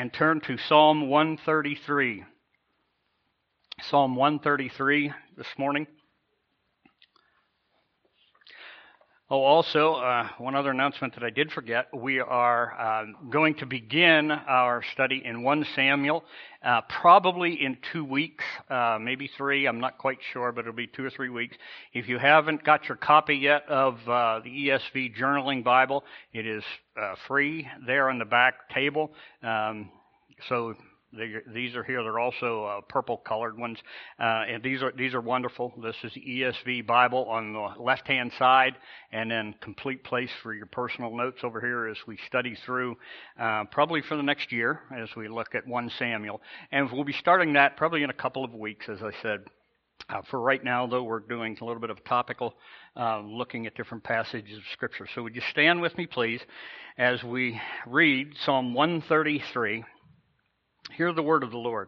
and turn to Psalm 133. Psalm 133 this morning. Oh, also, one other announcement that I did forget. We are going to begin our study in 1 Samuel probably in 2 weeks, maybe 3. I'm not quite sure, but it'll be 2 or 3 weeks. If you haven't got your copy yet of the ESV Journaling Bible, it is free there on the back table. So these are here. They're also purple-colored ones, and these are wonderful. This is the ESV Bible on the left-hand side, and then complete place for your personal notes over here as we study through, probably for the next year as we look at 1 Samuel. And we'll be starting that probably in a couple of weeks, as I said. For right now, though, we're doing a little bit of topical, looking at different passages of Scripture. So would you stand with me, please, as we read Psalm 133. Hear the word of the Lord.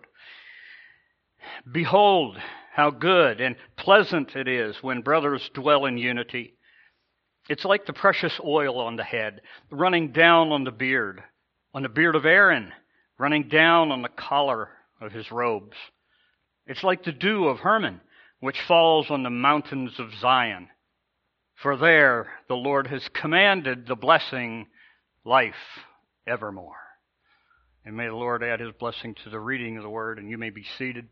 Behold, how good and pleasant it is when brothers dwell in unity. It's like the precious oil on the head, running down on the beard of Aaron, running down on the collar of his robes. It's like the dew of Hermon, which falls on the mountains of Zion. For there the Lord has commanded the blessing, life evermore. And may the Lord add his blessing to the reading of the word, and you may be seated.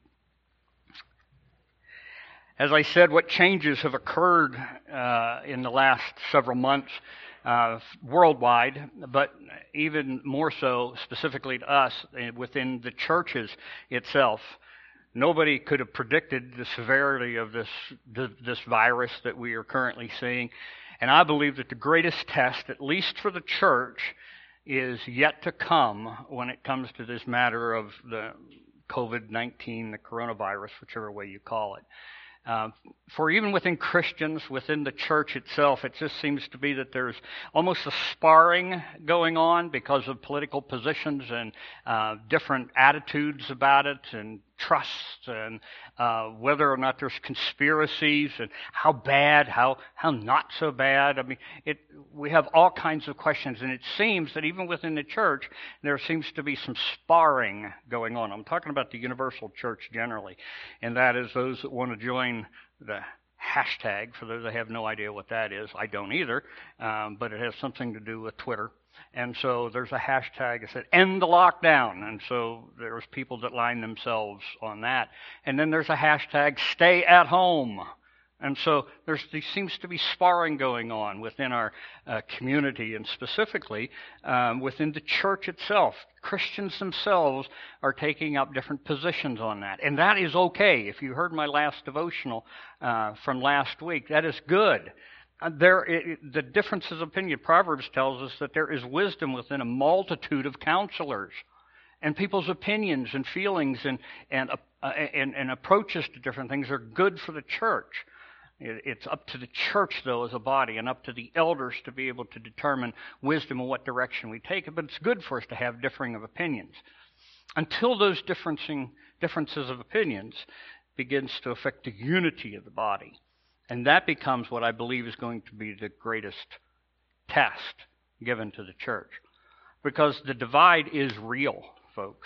As I said, what changes have occurred in the last several months worldwide, but even more so specifically to us within the churches itself. Nobody could have predicted the severity of this virus that we are currently seeing. And I believe that the greatest test, at least for the church, is yet to come when it comes to this matter of the COVID-19, the coronavirus, whichever way you call it. For even within Christians, within the church itself, it just seems to be that there's almost a sparring going on because of political positions and different attitudes about it and trusts and whether or not there's conspiracies and how bad, how not so bad. I mean, we have all kinds of questions, and it seems that even within the church, there seems to be some sparring going on. I'm talking about the universal church generally, and that is those that want to join the hashtag. For those that have no idea what that is, I don't either, but it has something to do with Twitter. And so there's a hashtag that said, end the lockdown. And so there's people that line themselves on that. And then there's a hashtag, stay at home. And so there seems to be sparring going on within our community, and specifically within the church itself. Christians themselves are taking up different positions on that. And that is okay. If you heard my last devotional from last week, that is good. The differences of opinion, Proverbs tells us that there is wisdom within a multitude of counselors, and people's opinions and feelings and approaches to different things are good for the church. It's up to the church, though, as a body, and up to the elders to be able to determine wisdom and what direction we take it. But it's good for us to have differing of opinions. Until those differences of opinions begins to affect the unity of the body. And that becomes what I believe is going to be the greatest test given to the church. Because the divide is real, folks.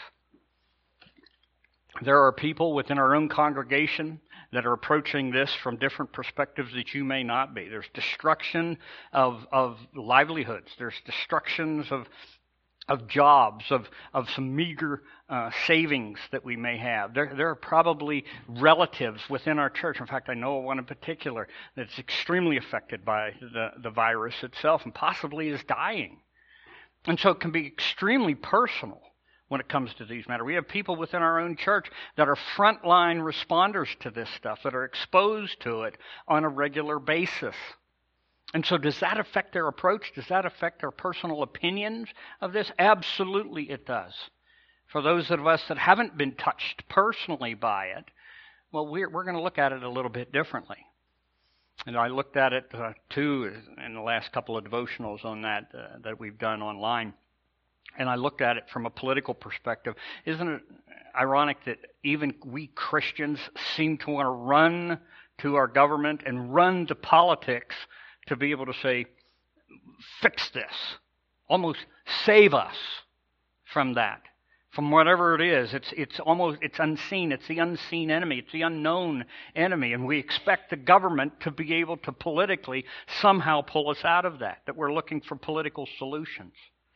There are people within our own congregation that are approaching this from different perspectives that you may not be. There's destruction of livelihoods. There's destructions of jobs, of some meager savings that we may have. There are probably relatives within our church. In fact, I know one in particular that's extremely affected by the virus itself and possibly is dying. And so it can be extremely personal when it comes to these matters. We have people within our own church that are frontline responders to this stuff, that are exposed to it on a regular basis. And so does that affect their approach? Does that affect their personal opinions of this? Absolutely it does. For those of us that haven't been touched personally by it, well, we're going to look at it a little bit differently. And I looked at it, too, in the last couple of devotionals on that we've done online. And I looked at it from a political perspective. Isn't it ironic that even we Christians seem to want to run to our government and run to politics to be able to say, fix this, almost save us from that, from whatever it is. It's unseen. It's the unseen enemy. It's the unknown enemy. And we expect the government to be able to politically somehow pull us out of that we're looking for political solutions.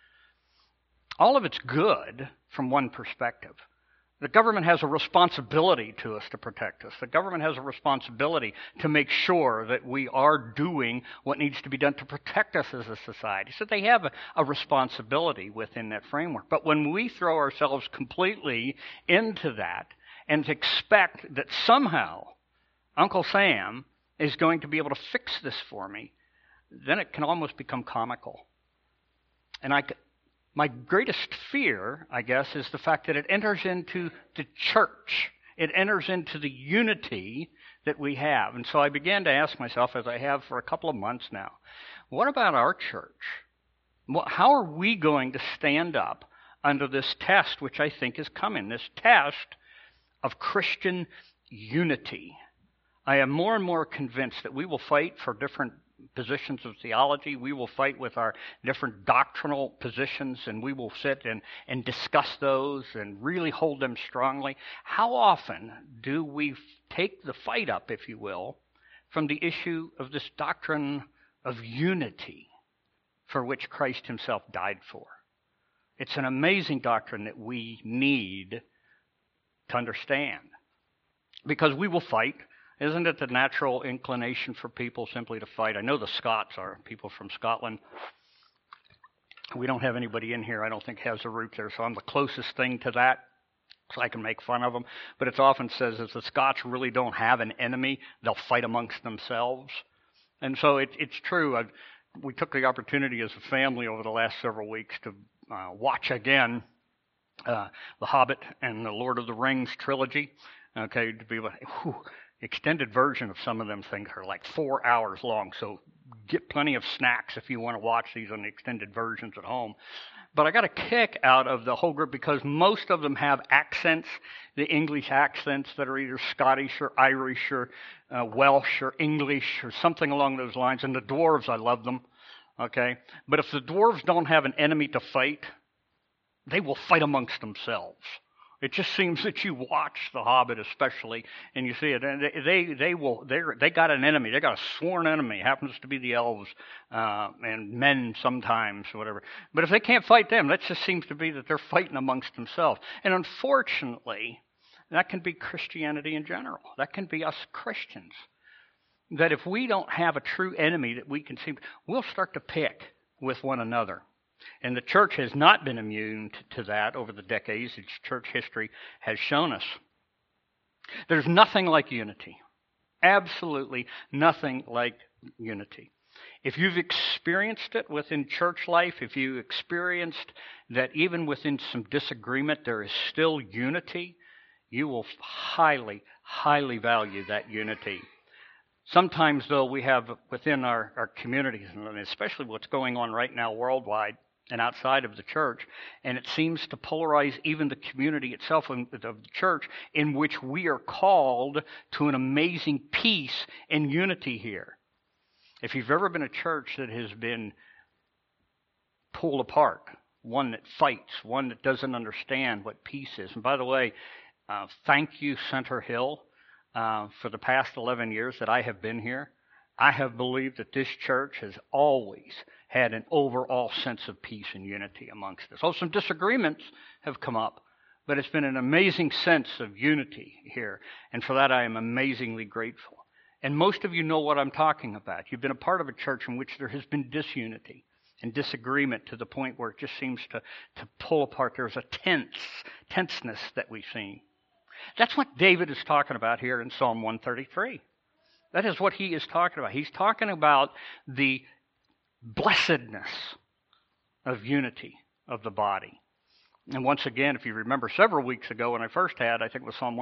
All of it's good from one perspective. The government has a responsibility to us to protect us. The government has a responsibility to make sure that we are doing what needs to be done to protect us as a society. So they have a responsibility within that framework. But when we throw ourselves completely into that and expect that somehow Uncle Sam is going to be able to fix this for me, then it can almost become comical. And my greatest fear, I guess, is the fact that it enters into the church. It enters into the unity that we have. And so I began to ask myself, as I have for a couple of months now, what about our church? How are we going to stand up under this test, which I think is coming, this test of Christian unity? I am more and more convinced that we will fight for different positions of theology. We will fight with our different doctrinal positions, and we will sit and discuss those and really hold them strongly. How often do we take the fight up, if you will, from the issue of this doctrine of unity for which Christ himself died for? It's an amazing doctrine that we need to understand, because we will fight. Isn't it the natural inclination for people simply to fight? I know the Scots are, people from Scotland. We don't have anybody in here I don't think has a root there, so I'm the closest thing to that, so I can make fun of them. But it's often says if the Scots really don't have an enemy, they'll fight amongst themselves. And so it's true. We took the opportunity as a family over the last several weeks to watch again The Hobbit and the Lord of the Rings trilogy. Okay, to be able to... Extended version of some of them things are like 4 hours long, so get plenty of snacks if you want to watch these on the extended versions at home. But I got a kick out of the whole group because most of them have accents, the English accents that are either Scottish or Irish or Welsh or English or something along those lines. And the dwarves, I love them, okay? But if the dwarves don't have an enemy to fight, they will fight amongst themselves. It just seems that you watch The Hobbit especially, and you see it, and they got an enemy. They got a sworn enemy. It happens to be the elves and men sometimes, or whatever. But if they can't fight them, that just seems to be that they're fighting amongst themselves. And unfortunately, that can be Christianity in general. That can be us Christians. That if we don't have a true enemy that we can see, we'll start to pick with one another. And the church has not been immune to that over the decades. Its church history has shown us. There's nothing like unity. Absolutely nothing like unity. If you've experienced it within church life, if you experienced that even within some disagreement there is still unity, you will highly, highly value that unity. Sometimes, though, we have within our communities, and especially what's going on right now worldwide and outside of the church, and it seems to polarize even the community itself of the church, in which we are called to an amazing peace and unity here. If you've ever been a church that has been pulled apart, one that fights, one that doesn't understand what peace is. And by the way, thank you, Center Hill, for the past 11 years that I have been here. I have believed that this church has always had an overall sense of peace and unity amongst us. Oh, some disagreements have come up, but it's been an amazing sense of unity here. And for that, I am amazingly grateful. And most of you know what I'm talking about. You've been a part of a church in which there has been disunity and disagreement to the point where it just seems to pull apart. There's a tenseness that we've seen. That's what David is talking about here in Psalm 133. That is what he is talking about. He's talking about the blessedness of unity of the body. And once again, if you remember several weeks ago when I first had, I think it was Psalm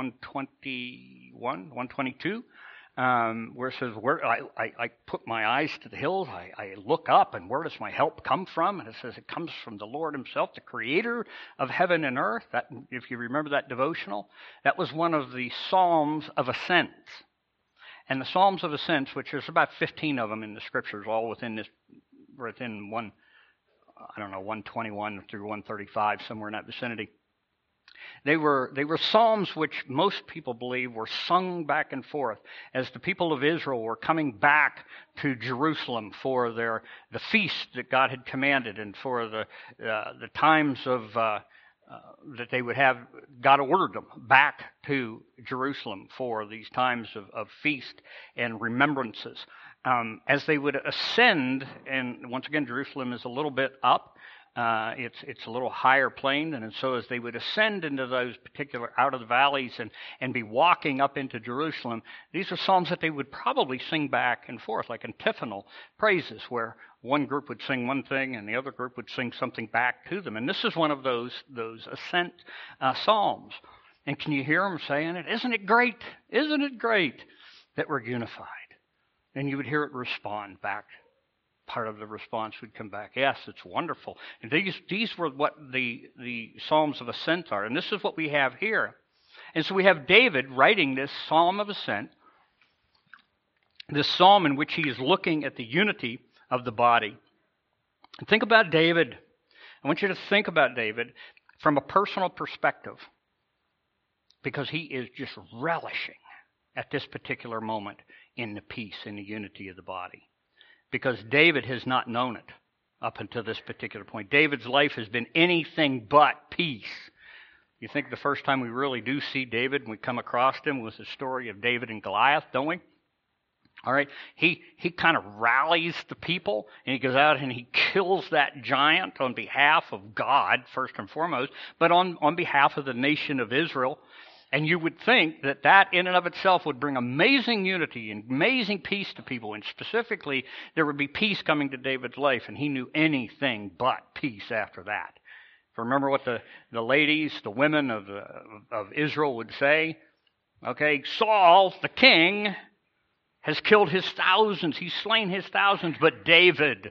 122, where it says, I put my eyes to the hills, I look up, and where does my help come from? And it says it comes from the Lord himself, the creator of heaven and earth. That, if you remember that devotional, that was one of the Psalms of Ascent. And the Psalms of Ascent, which there's about 15 of them in the Scriptures, all within 121 through 135, somewhere in that vicinity. They were psalms which most people believe were sung back and forth as the people of Israel were coming back to Jerusalem for the feast that God had commanded, and for the times of that they would have. God ordered them back to Jerusalem for these times of feast and remembrances. As they would ascend, and once again, Jerusalem is a little bit up. It's a little higher plane, and so as they would ascend into those particular out of the valleys and be walking up into Jerusalem, these are psalms that they would probably sing back and forth, like antiphonal praises, where one group would sing one thing and the other group would sing something back to them. And this is one of those ascent psalms. And can you hear them saying it? Isn't it great? Isn't it great that we're unified? And you would hear it respond back. Part of the response would come back, yes, it's wonderful. And these were what the Psalms of Ascent are. And this is what we have here. And so we have David writing this Psalm of Ascent, this psalm in which he is looking at the unity of the body. And think about David. I want you to think about David from a personal perspective, because he is just relishing at this particular moment in the peace, in the unity of the body. Because David has not known it up until this particular point. David's life has been anything but peace. You think the first time we really do see David and we come across him was the story of David and Goliath, don't we? All right, he kind of rallies the people, and he goes out and he kills that giant on behalf of God, first and foremost, but on behalf of the nation of Israel. And you would think that that in and of itself would bring amazing unity and amazing peace to people. And specifically, there would be peace coming to David's life. And he knew anything but peace after that. Remember what the ladies, the women of Israel would say? Okay, Saul, the king, has killed his thousands. He's slain his thousands. But David,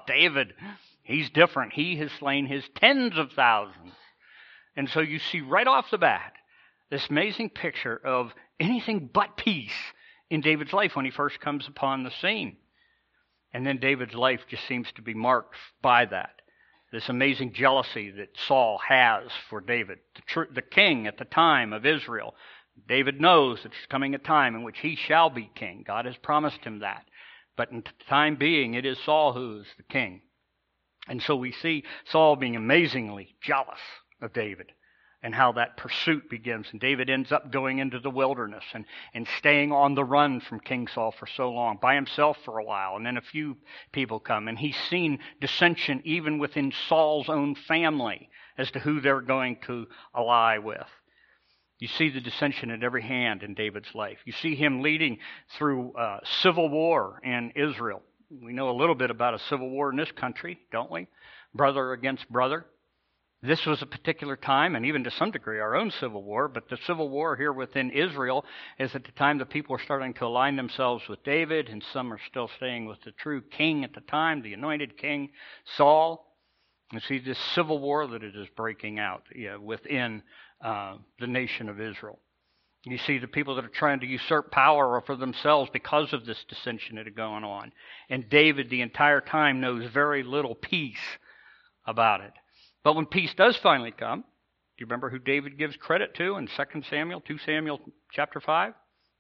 he's different. He has slain his tens of thousands. And so you see right off the bat, this amazing picture of anything but peace in David's life when he first comes upon the scene. And then David's life just seems to be marked by that. This amazing jealousy that Saul has for David, the king at the time of Israel. David knows that there's coming a time in which he shall be king. God has promised him that. But in the time being, it is Saul who is the king. And so we see Saul being amazingly jealous of David, and how that pursuit begins. And David ends up going into the wilderness and staying on the run from King Saul for so long, by himself for a while. And then a few people come. And he's seen dissension even within Saul's own family as to who they're going to ally with. You see the dissension at every hand in David's life. You see him leading through civil war in Israel. We know a little bit about a civil war in this country, don't we? Brother against brother. This was a particular time, and even to some degree our own civil war, but the civil war here within Israel is at the time the people are starting to align themselves with David, and some are still staying with the true king at the time, the anointed king, Saul. You see this civil war that it is breaking out within the nation of Israel. You see the people that are trying to usurp power for themselves because of this dissension that is going on. And David the entire time knows very little peace about it. But when peace does finally come, do you remember who David gives credit to in 2 Samuel chapter 5?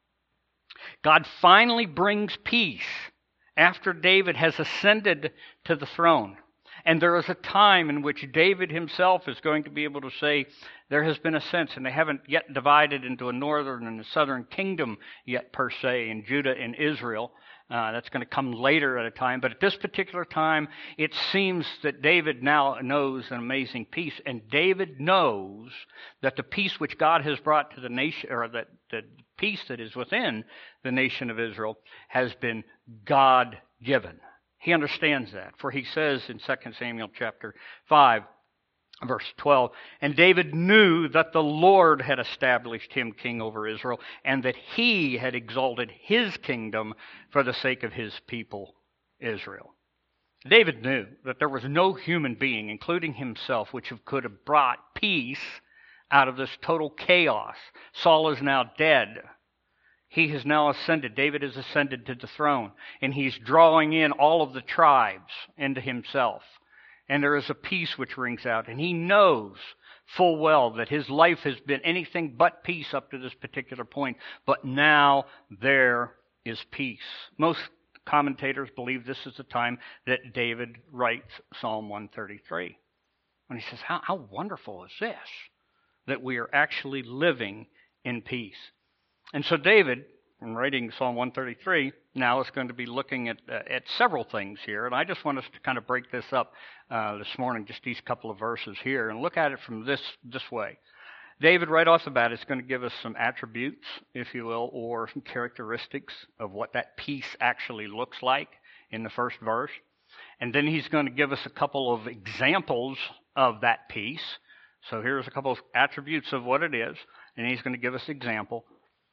God finally brings peace after David has ascended to the throne. And there is a time in which David himself is going to be able to say, there has been a sense, and they haven't yet divided into a northern and a southern kingdom yet per se in Judah and Israel. That's going to come later at a time. But at this particular time, it seems that David now knows an amazing peace. And David knows that the peace which God has brought to the nation, or that the peace that is within the nation of Israel, has been God-given. He understands that. For he says in 2 Samuel chapter 5, verse 12, and David knew that the Lord had established him king over Israel, and that he had exalted his kingdom for the sake of his people, Israel. David knew that there was no human being, including himself, which could have brought peace out of this total chaos. Saul is now dead. He has now ascended. David has ascended to the throne, and he's drawing in all of the tribes into himself. And there is a peace which rings out. And he knows full well that his life has been anything but peace up to this particular point, but now there is peace. Most commentators believe this is the time that David writes Psalm 133. And he says, how wonderful is this, that we are actually living in peace. And so David, in writing Psalm 133, now is going to be looking at several things here. And I just want us to kind of break this up this morning, just these couple of verses here, and look at it from this way. David, right off the bat, is going to give us some attributes, if you will, or some characteristics of what that peace actually looks like in the first verse. And then he's going to give us a couple of examples of that peace. So here's a couple of attributes of what it is, and he's going to give us an example.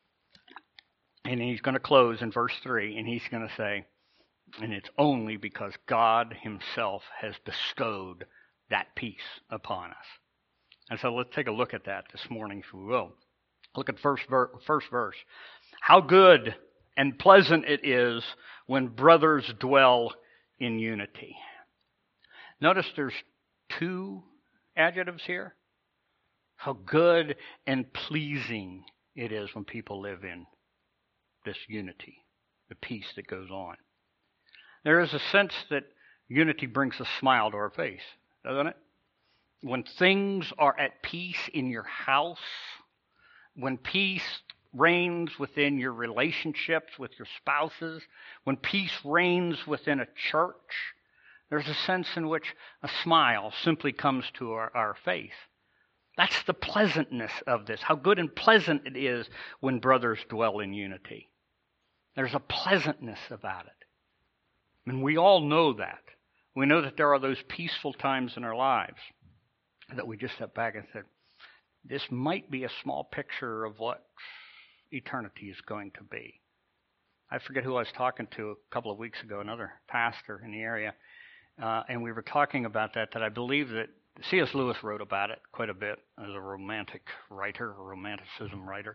And he's going to close in verse 3, and he's going to say, and it's only because God himself has bestowed that peace upon us. And so let's take a look at that this morning, if we will. Look at first verse. How good and pleasant it is when brothers dwell in unity. Notice there's two adjectives here. How good and pleasing it is when people live in this unity, the peace that goes on. There is a sense that unity brings a smile to our face, doesn't it? When things are at peace in your house, when peace reigns within your relationships with your spouses, when peace reigns within a church, there's a sense in which a smile simply comes to our face. That's the pleasantness of this. How good and pleasant it is when brothers dwell in unity. There's a pleasantness about it. And we all know that. We know that there are those peaceful times in our lives that we just step back and said, this might be a small picture of what eternity is going to be. I forget who I was talking to a couple of weeks ago, another pastor in the area, and we were talking about that I believe that C.S. Lewis wrote about it quite a bit as a romantic writer, a romanticism writer.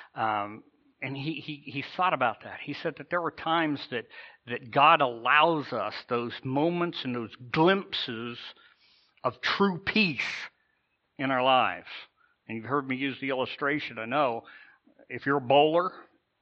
And he thought about that. He said that there were times that God allows us those moments and those glimpses of true peace in our lives. And you've heard me use the illustration. I know if you're a bowler,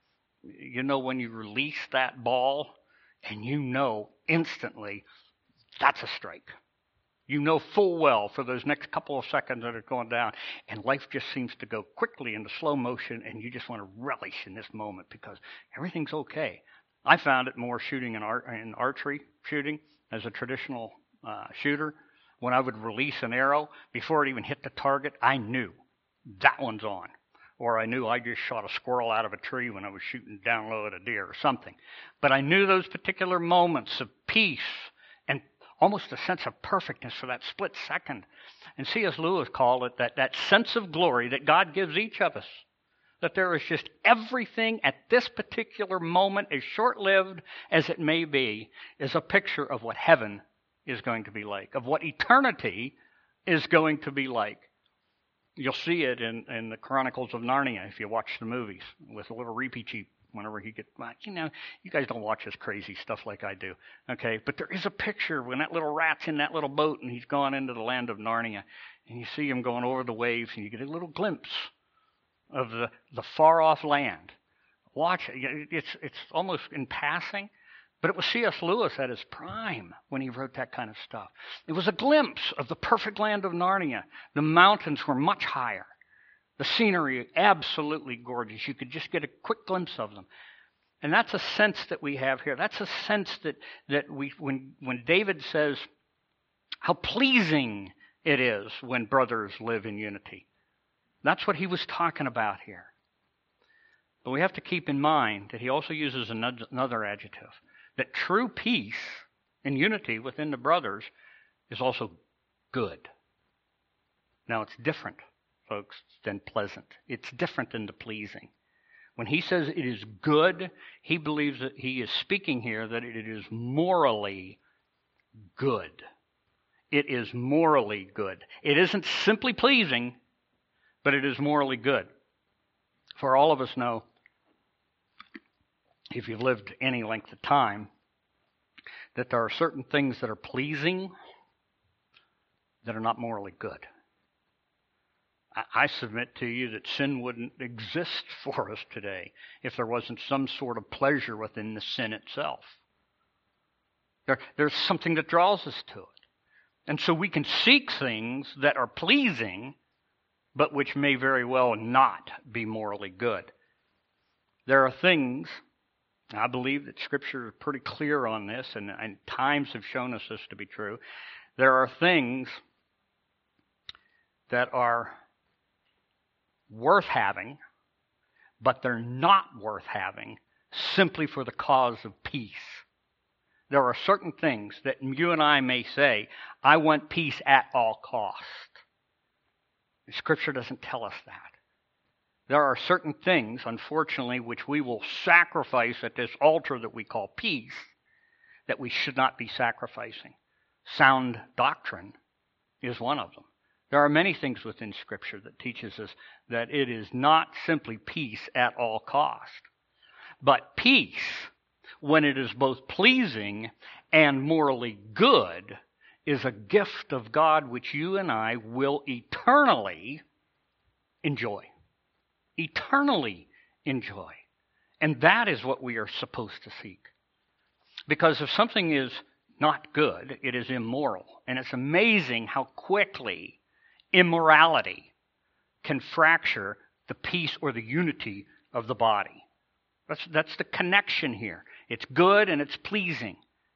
you know when you release that ball and you know instantly that's a strike. You know full well for those next couple of seconds that are going down, and life just seems to go quickly into slow motion, and you just want to relish in this moment because everything's okay. I found it more shooting in archery shooting as a traditional shooter. When I would release an arrow, before it even hit the target, I knew that one's on. Or I knew I just shot a squirrel out of a tree when I was shooting down low at a deer or something. But I knew those particular moments of peace and almost a sense of perfectness for that split second. And C.S. Lewis called it that sense of glory that God gives each of us. That there is just everything at this particular moment, as short-lived as it may be, is a picture of what heaven is going to be like, of what eternity is going to be like. You'll see it in the Chronicles of Narnia if you watch the movies with a little Reapy Cheap whenever he gets, you guys don't watch this crazy stuff like I do, okay? But there is a picture when that little rat's in that little boat and he's gone into the land of Narnia, and you see him going over the waves, and you get a little glimpse of the far-off land. Watch it. It's almost in passing, but it was C.S. Lewis at his prime when he wrote that kind of stuff. It was a glimpse of the perfect land of Narnia. The mountains were much higher. The scenery, absolutely gorgeous. You could just get a quick glimpse of them. And that's a sense that we have here. That's a sense that we, when David says how pleasing it is when brothers live in unity. That's what he was talking about here. But we have to keep in mind that he also uses another adjective, that true peace and unity within the brothers is also good. Now, it's different, folks, than pleasant. It's different than the pleasing. When he says it is good, he believes that he is speaking here that it is morally good. It is morally good. It isn't simply pleasing, but it is morally good. For all of us know, if you've lived any length of time, that there are certain things that are pleasing that are not morally good. I submit to you that sin wouldn't exist for us today if there wasn't some sort of pleasure within the sin itself. There's something that draws us to it. And so we can seek things that are pleasing, but which may very well not be morally good. There are things, I believe that Scripture is pretty clear on this, and times have shown us this to be true. There are things that are worth having, but they're not worth having simply for the cause of peace. There are certain things that you and I may say, I want peace at all cost. Scripture doesn't tell us that. There are certain things, unfortunately, which we will sacrifice at this altar that we call peace, that we should not be sacrificing. Sound doctrine is one of them. There are many things within Scripture that teaches us that it is not simply peace at all cost, but peace, when it is both pleasing and morally good, is a gift of God which you and I will eternally enjoy. Eternally enjoy. And that is what we are supposed to seek. Because if something is not good, it is immoral. And it's amazing how quickly immorality can fracture the peace or the unity of the body. That's the connection here. It's good and it's pleasing.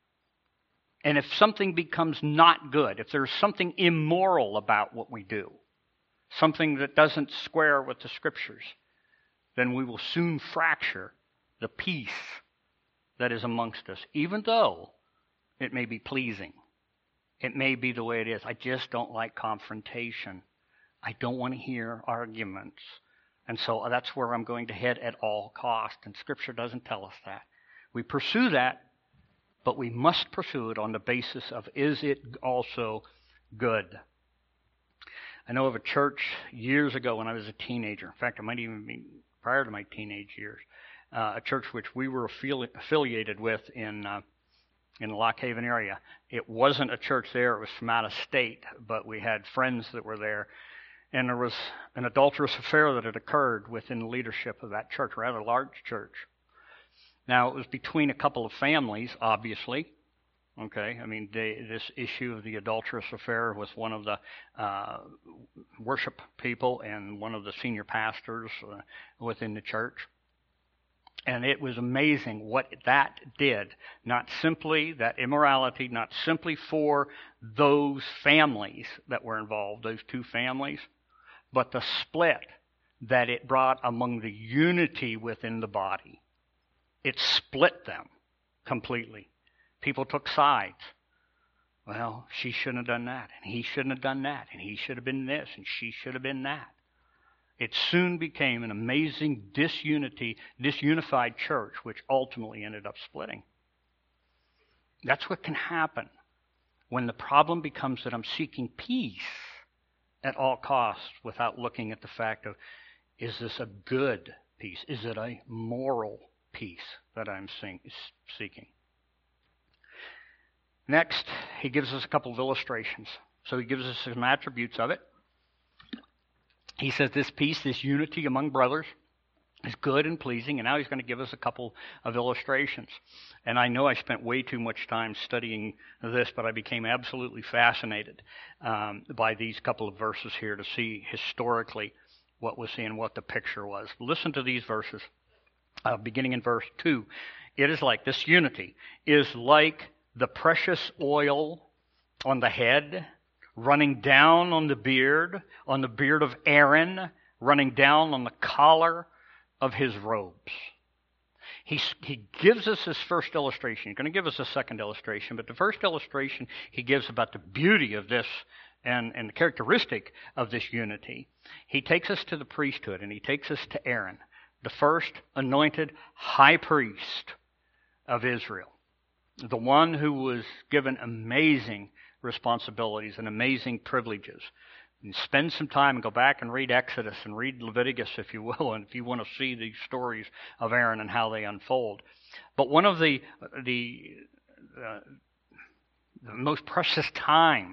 And if something becomes not good, if there's something immoral about what we do, something that doesn't square with the Scriptures, then we will soon fracture the peace that is amongst us, even though it may be pleasing. It may be the way it is. I just don't like confrontation. I don't want to hear arguments. And so that's where I'm going to head at all cost. And Scripture doesn't tell us that. We pursue that, but we must pursue it on the basis of, is it also good? I know of a church years ago when I was a teenager. In fact, it might even be prior to my teenage years. A church which we were affiliated with in the Lock Haven area. It wasn't a church there. It was from out of state, but we had friends that were there. And there was an adulterous affair that had occurred within the leadership of that church, a rather large church. Now, it was between a couple of families, obviously. Okay, I mean, this issue of the adulterous affair was one of the worship people and one of the senior pastors within the church. And it was amazing what that did. Not simply that immorality, not simply for those families that were involved, those two families, but the split that it brought among the unity within the body. It split them completely. People took sides. Well, she shouldn't have done that, and he shouldn't have done that, and he should have been this, and she should have been that. It soon became an amazing disunified church, which ultimately ended up splitting. That's what can happen when the problem becomes that I'm seeking peace at all costs without looking at the fact of, is this a good peace? Is it a moral peace that I'm seeking? Next, he gives us a couple of illustrations. So he gives us some attributes of it. He says this peace, this unity among brothers, is good and pleasing, and now he's going to give us a couple of illustrations. And I know I spent way too much time studying this, but I became absolutely fascinated by these couple of verses here to see historically what was and what the picture was. Listen to these verses, beginning in verse 2. It is like, this unity is like the precious oil on the head, running down on the beard of Aaron, running down on the collar of his robes. He gives us his first illustration. He's going to give us a second illustration, but the first illustration he gives about the beauty of this and the characteristic of this unity. He takes us to the priesthood, and he takes us to Aaron, the first anointed high priest of Israel, the one who was given amazing responsibilities and amazing privileges. And spend some time and go back and read Exodus and read Leviticus, if you will, and if you want to see these stories of Aaron and how they unfold. But one of the most precious time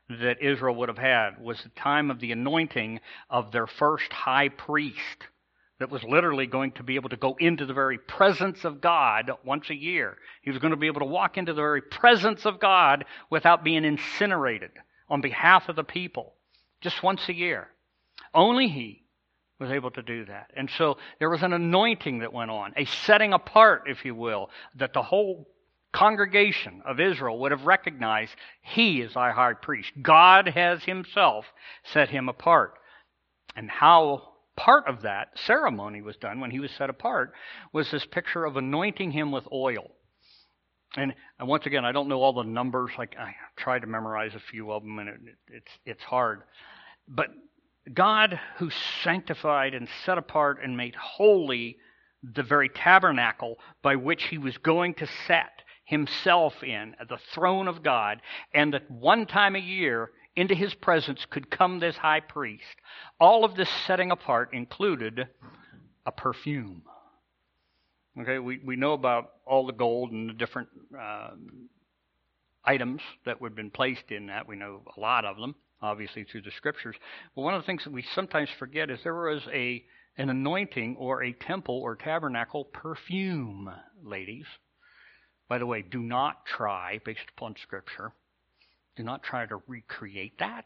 that Israel would have had was the time of the anointing of their first high priest that was literally going to be able to go into the very presence of God once a year. He was going to be able to walk into the very presence of God without being incinerated on behalf of the people, just once a year. Only he was able to do that. And so there was an anointing that went on, a setting apart, if you will, that the whole congregation of Israel would have recognized he is our high priest. God has himself set him apart. And how part of that ceremony was done when he was set apart was this picture of anointing him with oil. And once again, I don't know all the numbers. Like I tried to memorize a few of them, and it's hard. But God, who sanctified and set apart and made holy the very tabernacle by which he was going to set himself in, at the throne of God, and that one time a year into his presence could come this high priest. All of this setting apart included a perfume. Okay, we know about all the gold and the different items that would have been placed in that. We know a lot of them, obviously, through the Scriptures. But one of the things that we sometimes forget is there was an anointing or a temple or tabernacle perfume, ladies. By the way, do not try, based upon Scripture, do not try to recreate that.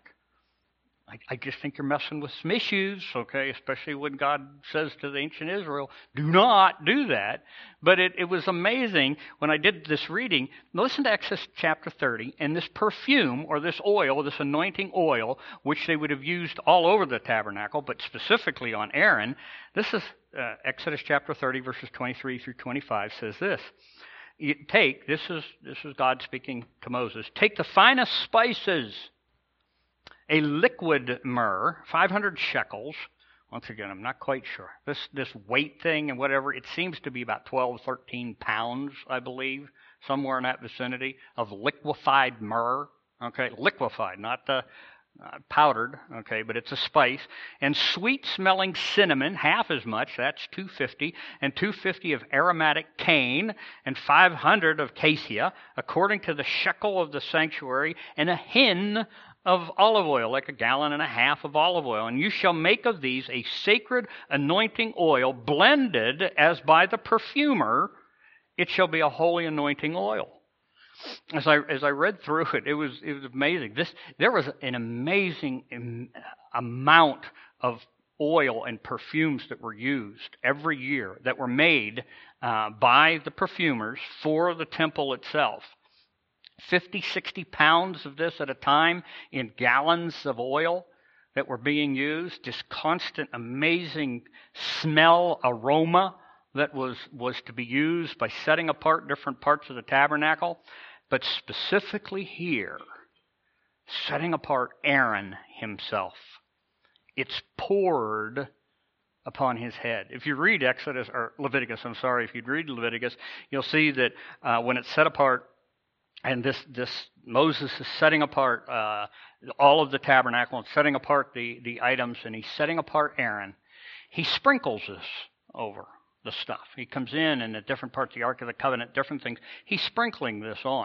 I just think you're messing with some issues, okay, especially when God says to the ancient Israel, do not do that. But it was amazing when I did this reading. Listen to Exodus chapter 30, and this perfume, or this oil, this anointing oil, which they would have used all over the tabernacle, but specifically on Aaron. This is Exodus chapter 30, verses 23 through 25, says this. This is God speaking to Moses. Take the finest spices, a liquid myrrh, 500 shekels. Once again, I'm not quite sure. This weight thing and whatever, it seems to be about 12, 13 pounds, I believe, somewhere in that vicinity, of liquefied myrrh. Okay, liquefied, not the powdered, okay, but it's a spice. And sweet-smelling cinnamon, half as much, that's 250, and 250 of aromatic cane, and 500 of cassia, according to the shekel of the sanctuary, and a hin of olive oil, like a gallon and a half of olive oil. And you shall make of these a sacred anointing oil, blended as by the perfumer. It shall be a holy anointing oil. As I read through it, it was amazing. There was an amazing amount of oil and perfumes that were used every year that were made by the perfumers for the temple itself. 50, 60 pounds of this at a time in gallons of oil that were being used. Just constant, amazing smell, aroma that was to be used by setting apart different parts of the tabernacle. But specifically here, setting apart Aaron himself. It's poured upon his head. If you read if you'd read Leviticus, you'll see that when it's set apart, and this Moses is setting apart all of the tabernacle and setting apart the items, and he's setting apart Aaron, he sprinkles this over the stuff. He comes in and at different parts of the Ark of the Covenant, different things. He's sprinkling this on.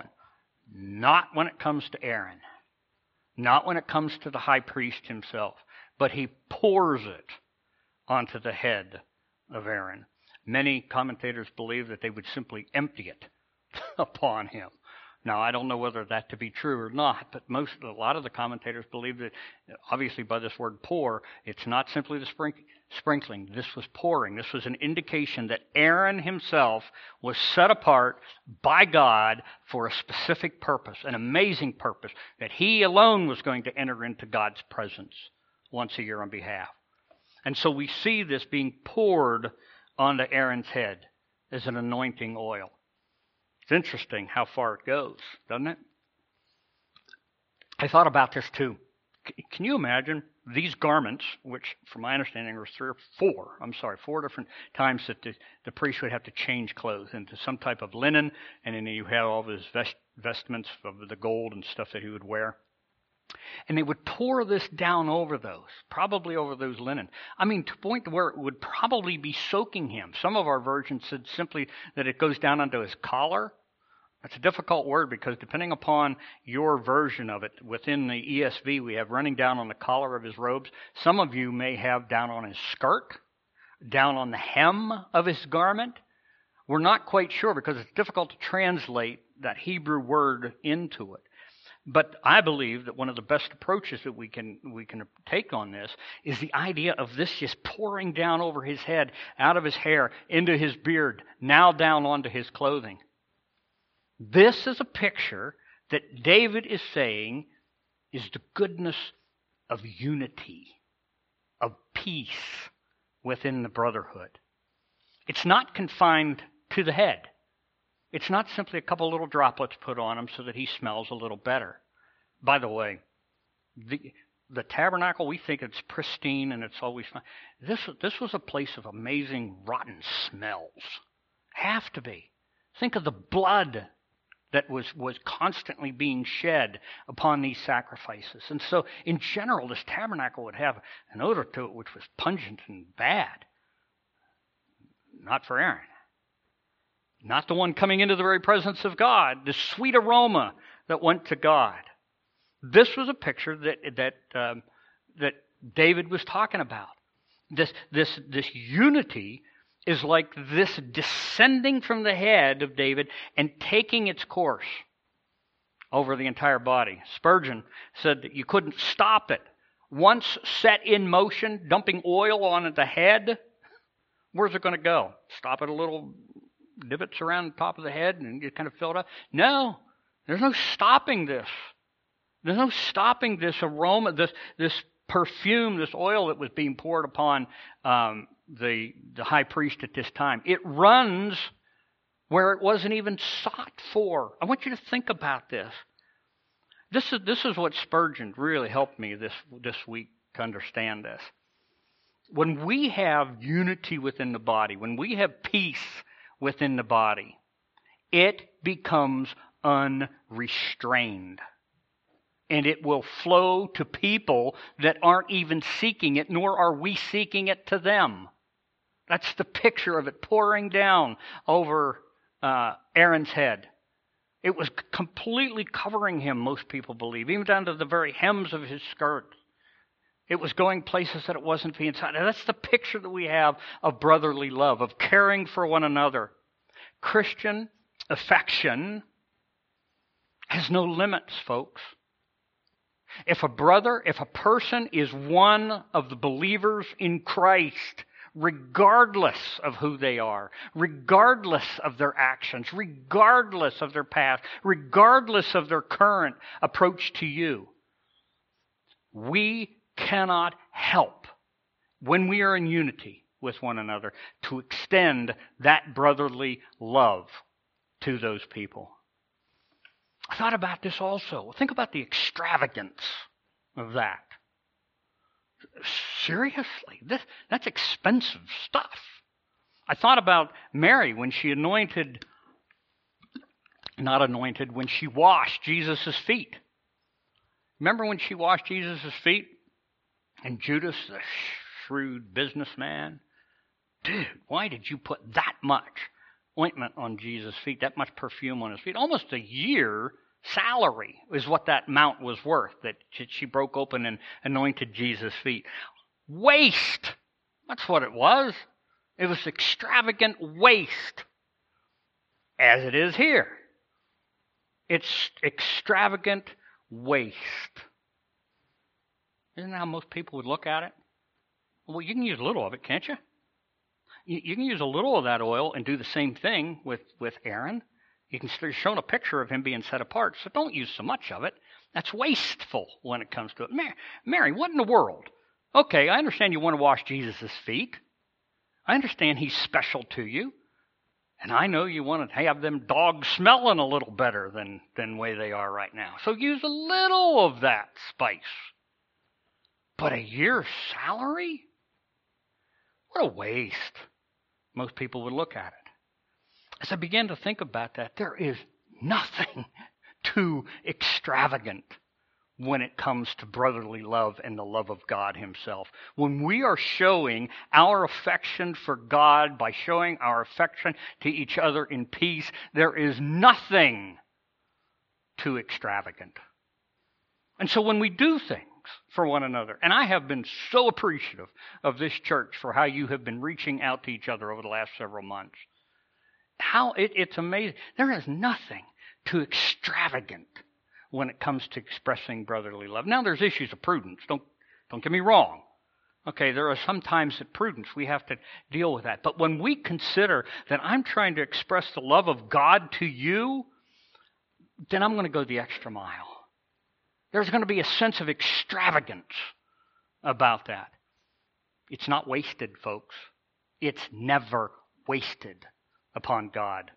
Not when it comes to Aaron. Not when it comes to the high priest himself. But he pours it onto the head of Aaron. Many commentators believe that they would simply empty it upon him. Now, I don't know whether that to be true or not, but a lot of the commentators believe that, obviously by this word pour, it's not simply the sprinkling. This was pouring. This was an indication that Aaron himself was set apart by God for a specific purpose, an amazing purpose, that he alone was going to enter into God's presence once a year on behalf. And so we see this being poured onto Aaron's head as an anointing oil. It's interesting how far it goes, doesn't it? I thought about this too. Can you imagine these garments, which from my understanding were four different times that the priest would have to change clothes into some type of linen, and then you had all of his vestments of the gold and stuff that he would wear. And they would pour this down over those, probably over those linen. I mean, to the point to where it would probably be soaking him. Some of our versions said simply that it goes down onto his collar. That's a difficult word because depending upon your version of it, within the ESV we have running down on the collar of his robes. Some of you may have down on his skirt, down on the hem of his garment. We're not quite sure because it's difficult to translate that Hebrew word into it. But I believe that one of the best approaches that we can take on this is the idea of this just pouring down over his head, out of his hair, into his beard, now down onto his clothing. This is a picture that David is saying is the goodness of unity, of peace within the brotherhood. It's not confined to the head. It's not simply a couple little droplets put on him so that he smells a little better. By the way, the tabernacle, we think it's pristine and it's always fine. This was a place of amazing rotten smells. Have to be. Think of the blood that was constantly being shed upon these sacrifices. And so, in general, this tabernacle would have an odor to it which was pungent and bad. Not for Aaron. Not the one coming into the very presence of God. The sweet aroma that went to God. This was a picture that David was talking about. This unity is like this descending from the head of David and taking its course over the entire body. Spurgeon said that you couldn't stop it. Once set in motion, dumping oil on the head, where's it going to go? Stop at a little divots around the top of the head and you kind of fill it up? No, there's no stopping this. There's no stopping this aroma, this perfume, this oil that was being poured upon the high priest at this time. It runs where it wasn't even sought for. I want you to think about this. This is what Spurgeon really helped me this week to understand this. When we have unity within the body, when we have peace within the body, it becomes unrestrained. And it will flow to people that aren't even seeking it, nor are we seeking it to them. That's the picture of it pouring down over Aaron's head. It was completely covering him, most people believe, even down to the very hems of his skirt. It was going places that it wasn't being inside. That's the picture that we have of brotherly love, of caring for one another. Christian affection has no limits, folks. If a person is one of the believers in Christ, regardless of who they are, regardless of their actions, regardless of their past, regardless of their current approach to you, we cannot help, when we are in unity with one another, to extend that brotherly love to those people. I thought about this also. Think about the extravagance of that. Seriously, that's expensive stuff. I thought about Mary when she when she washed Jesus' feet. Remember when she washed Jesus' feet? And Judas, the shrewd businessman, dude, why did you put that much ointment on Jesus' feet, that much perfume on his feet? Almost a year salary is what that amount was worth, that she broke open and anointed Jesus' feet. Waste. That's what it was. It was extravagant waste, as it is here. It's extravagant waste. Isn't that how most people would look at it? Well, you can use a little of it, can't you? You can use a little of that oil and do the same thing with Aaron. You can start showing a picture of him being set apart, so don't use so much of it. That's wasteful when it comes to it. Mary, what in the world? Okay, I understand you want to wash Jesus' feet. I understand he's special to you. And I know you want to have them dogs smelling a little better than the way they are right now. So use a little of that spice. But a year's salary? What a waste. Most people would look at it. As I began to think about that, there is nothing too extravagant when it comes to brotherly love and the love of God himself. When we are showing our affection for God by showing our affection to each other in peace, there is nothing too extravagant. And so when we do things for one another, and I have been so appreciative of this church for how you have been reaching out to each other over the last several months. It's amazing. There is nothing too extravagant when it comes to expressing brotherly love. Now, there's issues of prudence. Don't get me wrong. Okay, there are some times that prudence, we have to deal with that. But when we consider that I'm trying to express the love of God to you, then I'm going to go the extra mile. There's going to be a sense of extravagance about that. It's not wasted, folks. It's never wasted upon God.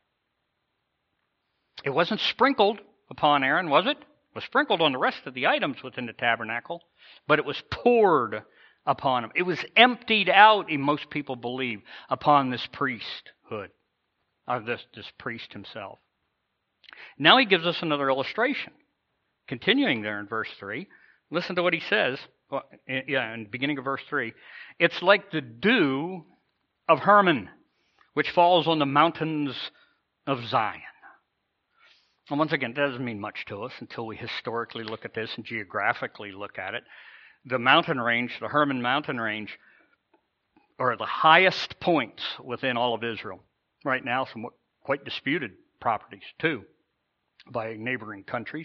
It wasn't sprinkled upon Aaron, was it? It was sprinkled on the rest of the items within the tabernacle, but it was poured upon him. It was emptied out, most people believe, upon this priesthood, or this priest himself. Now he gives us another illustration. Continuing there in verse 3, listen to what he says. In the beginning of verse 3. It's like the dew of Hermon, which falls on the mountains of Zion. And once again, that doesn't mean much to us until we historically look at this and geographically look at it. The mountain range, the Hermon mountain range, are the highest points within all of Israel. Right now, some quite disputed properties, too, by neighboring countries.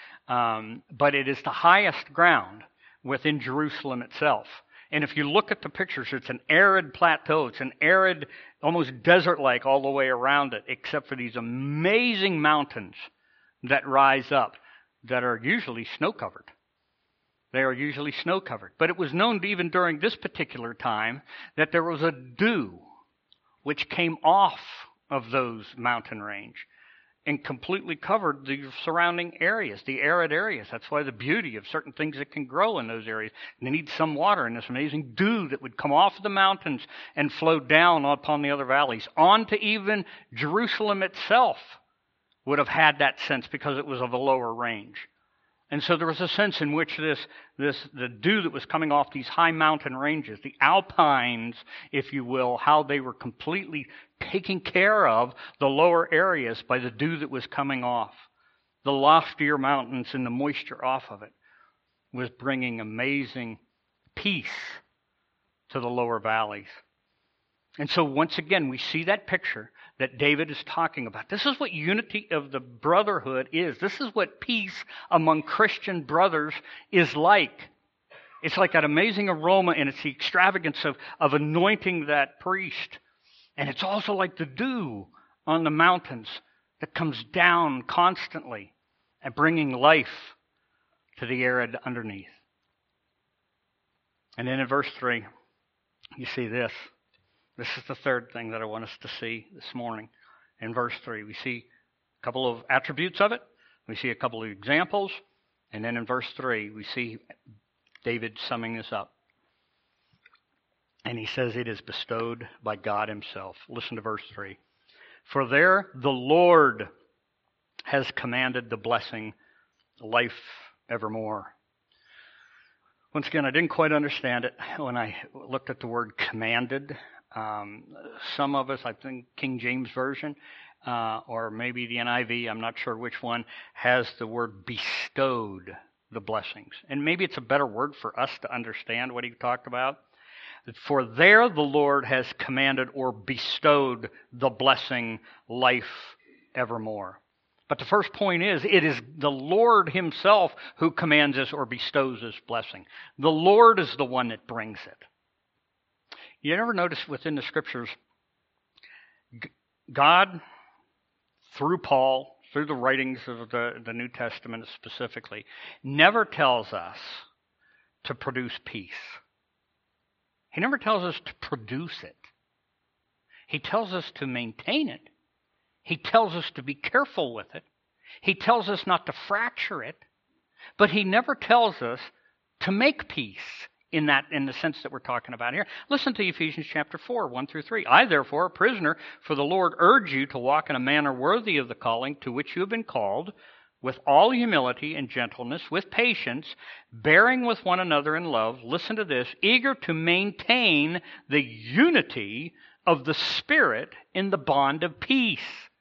But it is the highest ground within Jerusalem itself. And if you look at the pictures, it's an arid plateau. It's an arid, almost desert-like all the way around it, except for these amazing mountains that rise up that are usually snow-covered. They are usually snow-covered. But it was known even during this particular time that there was a dew which came off of those mountain range and completely covered the surrounding areas, the arid areas. That's why the beauty of certain things that can grow in those areas. And they need some water and this amazing dew that would come off the mountains and flow down upon the other valleys. On to even Jerusalem itself would have had that sense because it was of a lower range. And so there was a sense in which the dew that was coming off these high mountain ranges, the alpines, if you will, how they were completely taking care of the lower areas by the dew that was coming off. The loftier mountains and the moisture off of it was bringing amazing peace to the lower valleys. And so once again, we see that picture that David is talking about. This is what unity of the brotherhood is. This is what peace among Christian brothers is like. It's like that amazing aroma, and it's the extravagance of anointing that priest. And it's also like the dew on the mountains that comes down constantly and bringing life to the arid underneath. And then in verse 3, you see this. This is the third thing that I want us to see this morning. In verse 3, we see a couple of attributes of it. We see a couple of examples. And then in verse 3, we see David summing this up. And he says it is bestowed by God himself. Listen to verse 3. For there the Lord has commanded the blessing, life evermore. Once again, I didn't quite understand it when I looked at the word commanded. Some of us, I think King James Version, or maybe the NIV, I'm not sure which one, has the word bestowed the blessings. And maybe it's a better word for us to understand what he talked about. For there the Lord has commanded or bestowed the blessing, life evermore. But the first point is, it is the Lord himself who commands us or bestows this blessing. The Lord is the one that brings it. You ever notice within the Scriptures, God, through Paul, through the writings of the New Testament specifically, never tells us to produce peace. He never tells us to produce it. He tells us to maintain it. He tells us to be careful with it. He tells us not to fracture it. But he never tells us to make peace in the sense that we're talking about here. Listen to Ephesians chapter 4, 1 through 3. I, therefore, a prisoner for the Lord, urge you to walk in a manner worthy of the calling to which you have been called, with all humility and gentleness, with patience, bearing with one another in love. Listen to this. Eager to maintain the unity of the Spirit in the bond of peace.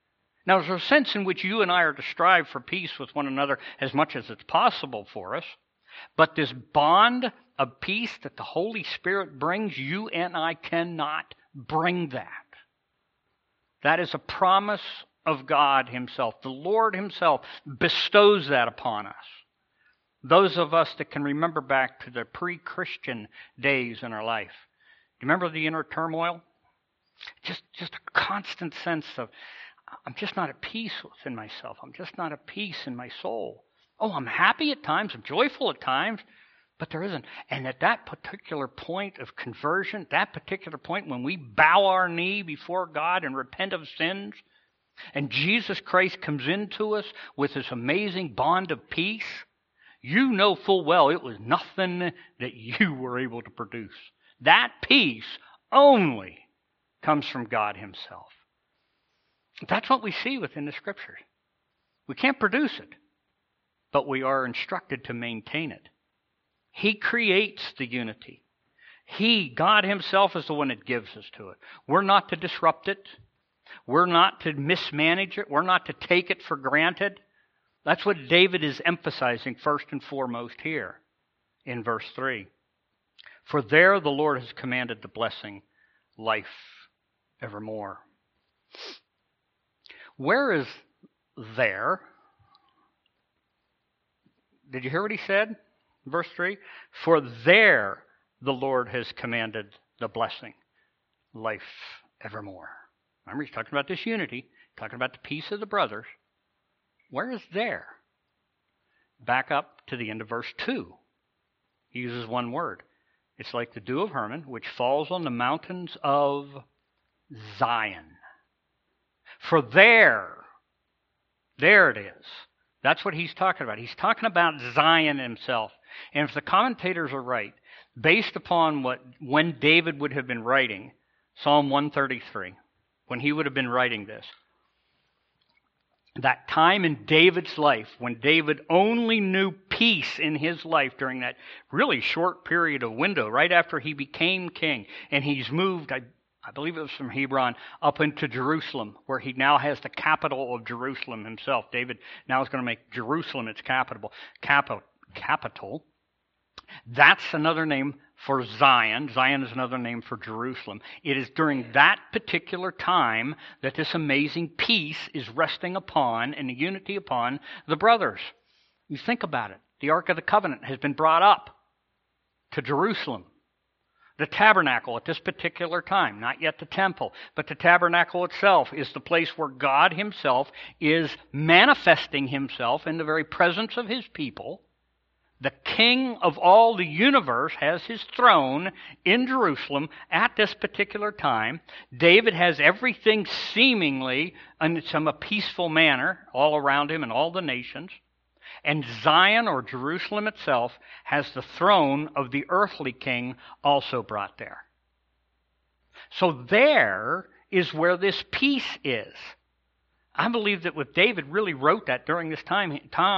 Now, there's a sense in which you and I are to strive for peace with one another as much as it's possible for us. But this bond of peace that the Holy Spirit brings, you and I cannot bring that. That is a promise of God Himself. The Lord Himself bestows that upon us. Those of us that can remember back to the pre-Christian days in our life. Do you remember the inner turmoil? Just a constant sense of, I'm just not at peace within myself. I'm just not at peace in my soul. Oh, I'm happy at times. I'm joyful at times. But there isn't. And at that particular point of conversion, that particular point when we bow our knee before God and repent of sins, and Jesus Christ comes into us with this amazing bond of peace, you know full well it was nothing that you were able to produce. That peace only comes from God Himself. That's what we see within the Scriptures. We can't produce it, but we are instructed to maintain it. He creates the unity. God Himself is the one that gives us to it. We're not to disrupt it. We're not to mismanage it. We're not to take it for granted. That's what David is emphasizing first and foremost here in verse 3. For there the Lord has commanded the blessing, life evermore. Where is there? Did you hear what he said? Verse 3, for there the Lord has commanded the blessing, life evermore. Remember, he's talking about this unity, talking about the peace of the brothers. Where is there? Back up to the end of verse 2. He uses one word. It's like the dew of Hermon, which falls on the mountains of Zion. For there it is. That's what he's talking about. He's talking about Zion himself. And if the commentators are right, based upon when David would have been writing Psalm 133, when he would have been writing this, that time in David's life, when David only knew peace in his life during that really short period of window, right after he became king, and he's moved, I believe it was from Hebron, up into Jerusalem, where he now has the capital of Jerusalem himself. David now is going to make Jerusalem its capital. That's another name for Zion. Zion is another name for Jerusalem. It is during that particular time that this amazing peace is resting upon and the unity upon the brothers. You think about it. The Ark of the Covenant has been brought up to Jerusalem. The tabernacle at this particular time, not yet the temple, but the tabernacle itself is the place where God Himself is manifesting Himself in the very presence of His people. The King of all the universe has His throne in Jerusalem at this particular time. David has everything seemingly in some peaceful manner all around him and all the nations. And Zion, or Jerusalem itself, has the throne of the earthly king also brought there. So there is where this peace is. I believe that with David really wrote that during this time,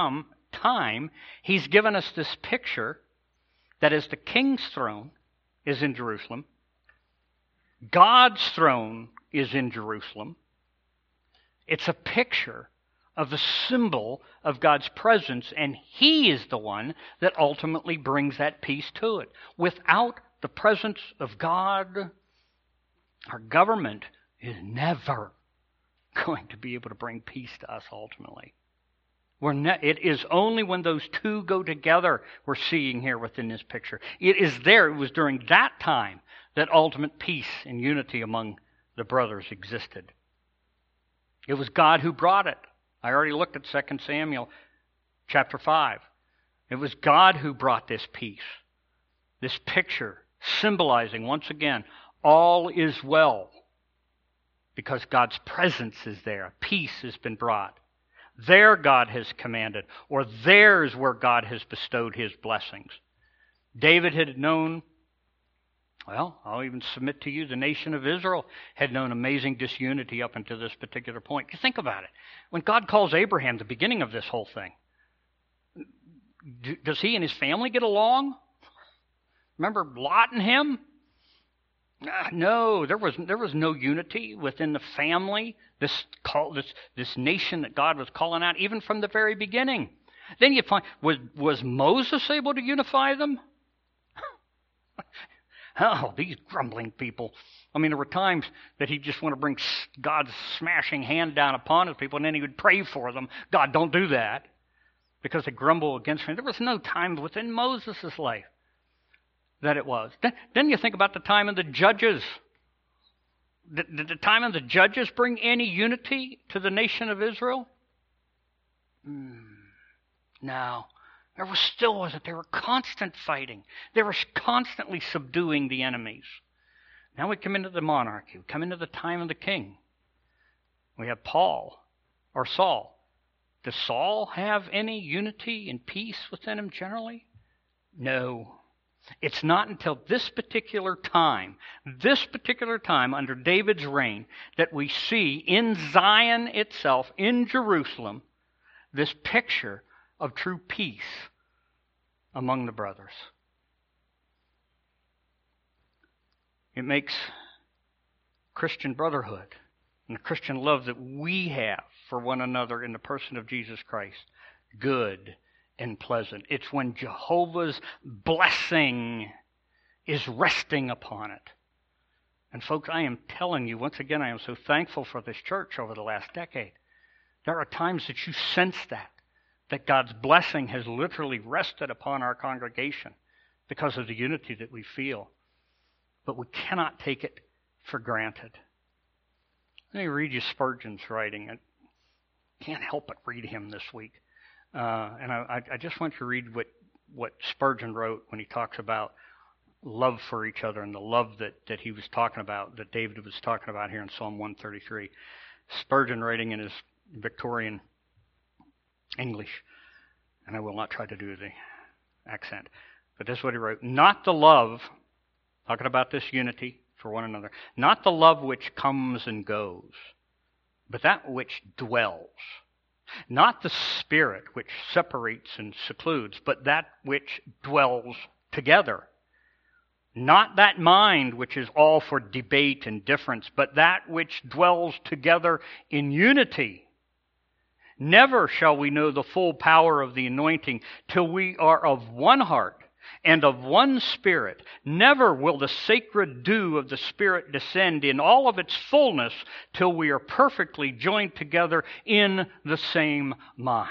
he's given us this picture that as the king's throne is in Jerusalem, God's throne is in Jerusalem. It's a picture of the symbol of God's presence, and He is the one that ultimately brings that peace to it. Without the presence of God, our government is never going to be able to bring peace to us ultimately. It is only when those two go together we're seeing here within this picture. It is there. It was during that time that ultimate peace and unity among the brothers existed. It was God who brought it. I already looked at 2 Samuel chapter 5. It was God who brought this peace, this picture symbolizing, once again, all is well because God's presence is there. Peace has been brought. There God has commanded, or there's where God has bestowed His blessings. David had known, well, I'll even submit to you, the nation of Israel had known amazing disunity up until this particular point. You think about it. When God calls Abraham, the beginning of this whole thing, does he and his family get along? Remember Lot and him? No, there was no unity within the family, this nation that God was calling out, even from the very beginning. Then you find, was Moses able to unify them? Oh, these grumbling people. I mean, there were times that he'd just want to bring God's smashing hand down upon his people, and then he would pray for them. God, don't do that, because they grumble against me. There was no time within Moses' life that it was. Then you think about the time of the judges. Did the time of the judges bring any unity to the nation of Israel? No. There wasn't. They were constant fighting. They were constantly subduing the enemies. Now we come into the monarchy. We come into the time of the king. We have Paul or Saul. Does Saul have any unity and peace within him generally? No. It's not until this particular time under David's reign, that we see in Zion itself, in Jerusalem, this picture of true peace among the brothers. It makes Christian brotherhood and the Christian love that we have for one another in the person of Jesus Christ good and pleasant. It's when Jehovah's blessing is resting upon it. And folks, I am telling you, once again, I am so thankful for this church over the last decade. There are times that you sense that God's blessing has literally rested upon our congregation because of the unity that we feel. But we cannot take it for granted. Let me read you Spurgeon's writing. I can't help but read him this week. And I just want to read what Spurgeon wrote when he talks about love for each other and the love that he was talking about, that David was talking about here in Psalm 133. Spurgeon writing in his Victorian English, and I will not try to do the accent, but this is what he wrote. Not the love, talking about this unity for one another, not the love which comes and goes, but that which dwells. Not the spirit which separates and secludes, but that which dwells together. Not that mind which is all for debate and difference, but that which dwells together in unity. Never shall we know the full power of the anointing till we are of one heart and of one spirit. Never will the sacred dew of the Spirit descend in all of its fullness till we are perfectly joined together in the same mind.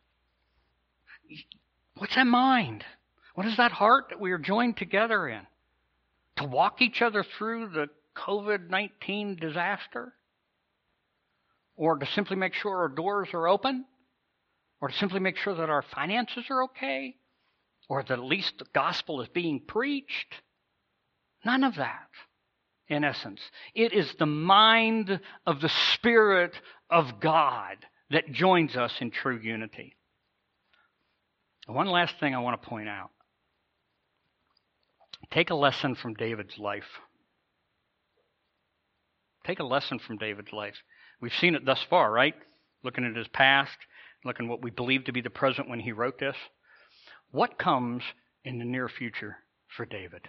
What's that mind? What is that heart that we are joined together in? To walk each other through the COVID-19 disaster? Or to simply make sure our doors are open? Or to simply make sure that our finances are okay? Or that at least the gospel is being preached? None of that, in essence. It is the mind of the Spirit of God that joins us in true unity. And one last thing I want to point out. Take a lesson from David's life. Take a lesson from David's life. We've seen it thus far, right? Looking at his past, looking at what we believe to be the present when he wrote this. What comes in the near future for David?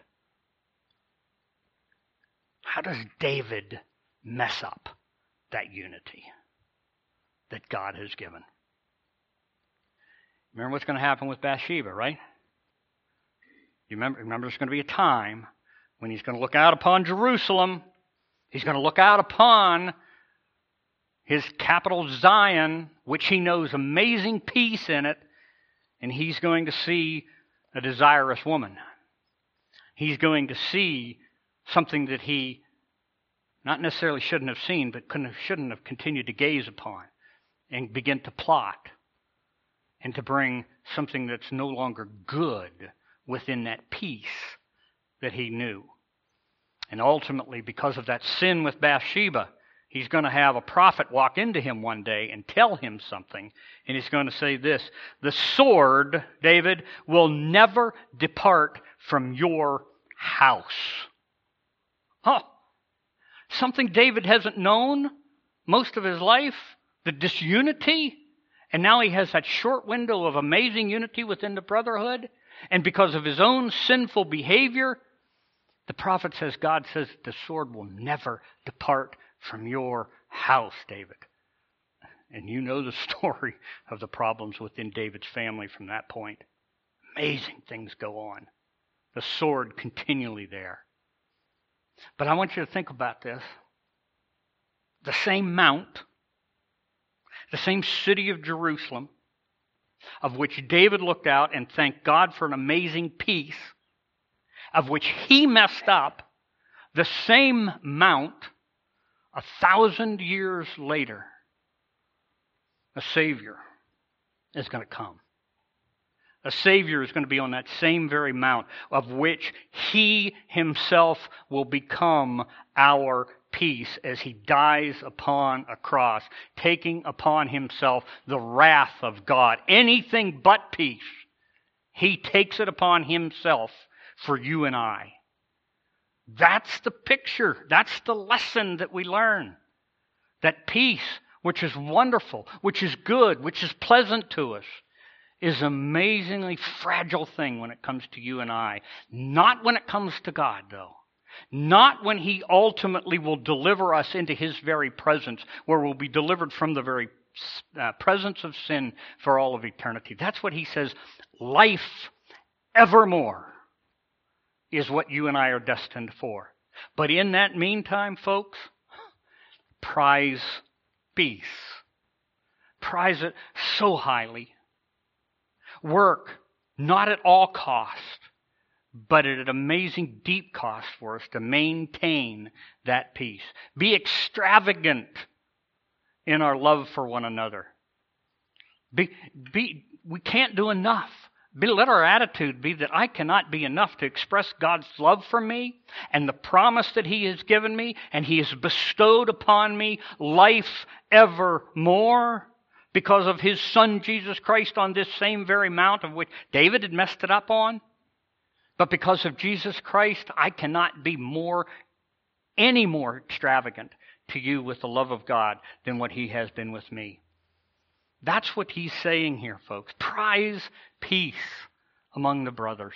How does David mess up that unity that God has given? Remember what's going to happen with Bathsheba, right? You remember there's going to be a time when he's going to look out upon Jerusalem. He's going to look out upon his capital Zion, which he knows amazing peace in it. And he's going to see a desirous woman. He's going to see something that he not necessarily shouldn't have seen, but shouldn't have continued to gaze upon, and begin to plot and to bring something that's no longer good within that peace that he knew. And ultimately, because of that sin with Bathsheba, he's going to have a prophet walk into him one day and tell him something. And he's going to say this: the sword, David, will never depart from your house. Huh. Something David hasn't known most of his life, the disunity. And now he has that short window of amazing unity within the brotherhood. And because of his own sinful behavior, The prophet says, God says the sword will never depart from your house, David. And you know the story of the problems within David's family from that point. Amazing things go on. The sword continually there. But I want you to think about this. The same mount, the same city of Jerusalem, of which David looked out and thanked God for an amazing peace, of which he messed up, the same mount, 1,000 years later, a Savior is going to come. A Savior is going to be on that same very mount, of which he himself will become our peace as he dies upon a cross, taking upon himself the wrath of God. Anything but peace. He takes it upon himself for you and I. That's the picture. That's the lesson that we learn. That peace, which is wonderful, which is good, which is pleasant to us, is an amazingly fragile thing when it comes to you and I. Not when it comes to God, though. Not when he ultimately will deliver us into his very presence, where we'll be delivered from the very presence of sin for all of eternity. That's what he says, life evermore is what you and I are destined for. But in that meantime, folks, prize peace. Prize it so highly. Work, not at all cost, but at an amazing deep cost for us to maintain that peace. Be extravagant in our love for one another. We can't do enough. Let our attitude be that I cannot be enough to express God's love for me and the promise that he has given me, and he has bestowed upon me life evermore because of his Son Jesus Christ on this same very mount of which David had messed it up on. But because of Jesus Christ, I cannot be any more extravagant to you with the love of God than what he has been with me. That's what he's saying here, folks. Prize peace among the brothers.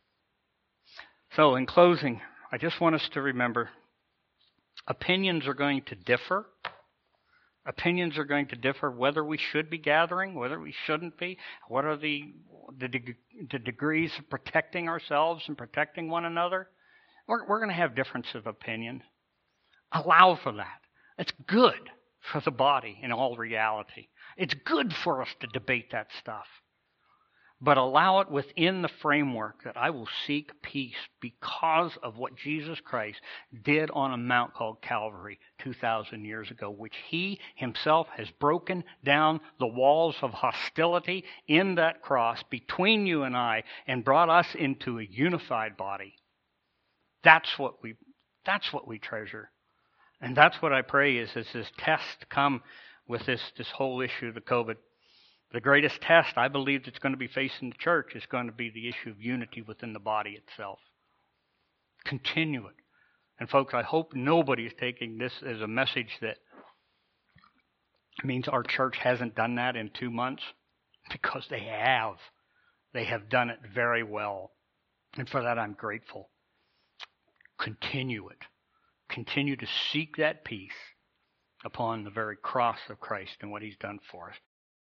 So, in closing, I just want us to remember, opinions are going to differ. Opinions are going to differ whether we should be gathering, whether we shouldn't be, what are the degrees of protecting ourselves and protecting one another. We're going to have difference of opinion. Allow for that. It's good for the body in all reality. It's good for us to debate that stuff. But allow it within the framework that I will seek peace because of what Jesus Christ did on a mount called Calvary 2,000 years ago, which he himself has broken down the walls of hostility in that cross between you and I and brought us into a unified body. That's what we treasure. And that's what I pray is as this test come with this whole issue of the COVID. The greatest test I believe that's going to be facing the church is going to be the issue of unity within the body itself. Continue it. And folks, I hope nobody is taking this as a message that means our church hasn't done that in 2 months, because they have. They have done it very well. And for that I'm grateful. Continue it. Continue to seek that peace upon the very cross of Christ and what he's done for us.